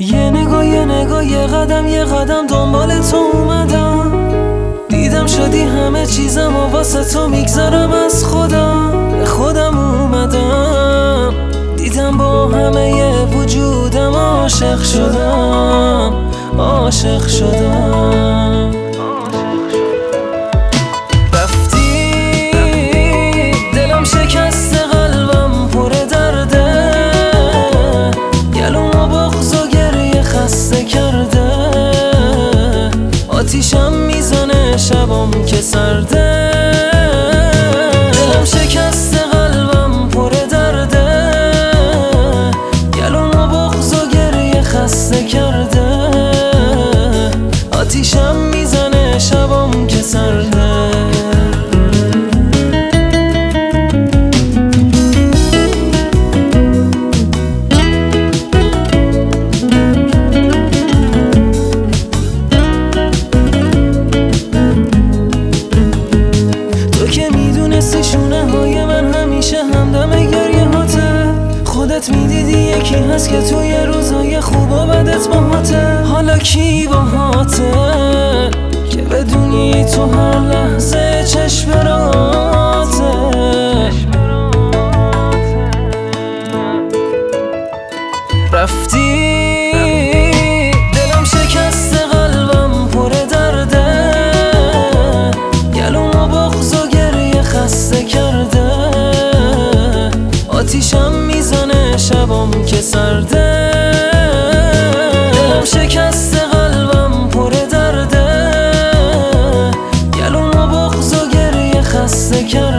یه نگاه یه قدم دنبال تو اومدم. دیدم شدی همه چیزم و واسه تو میگذارم از خودم. به خودم اومدم، دیدم با همه وجودم عاشق شدم. رفتی دلم شکسته، قلبم پر درده، گلوم و بغض و گریه خسته کرده. آتیشم میزنه شبم که سرده. دلم شکسته، قلبم پر درده، گلوم و بغض و گریه خسته کرده. آتیشم میزنه شبم که سرده. تو که میدونستی شونه های من همیشه همدم گریه هاته. خودت میدیدی یکی هست که توی روزای خوب و بدت باهاته. حالا کی باهاته که بدونی تو هر لحظه چشم راته. رفتی دلم شکسته، قلبم پر درده، گلوم و بغض و گریه خسته کرده. آتیشم میزنه شبم که سرده. دلم شکسته، قلبم پر درده، گلوم و بغض و گریه خسته کرده.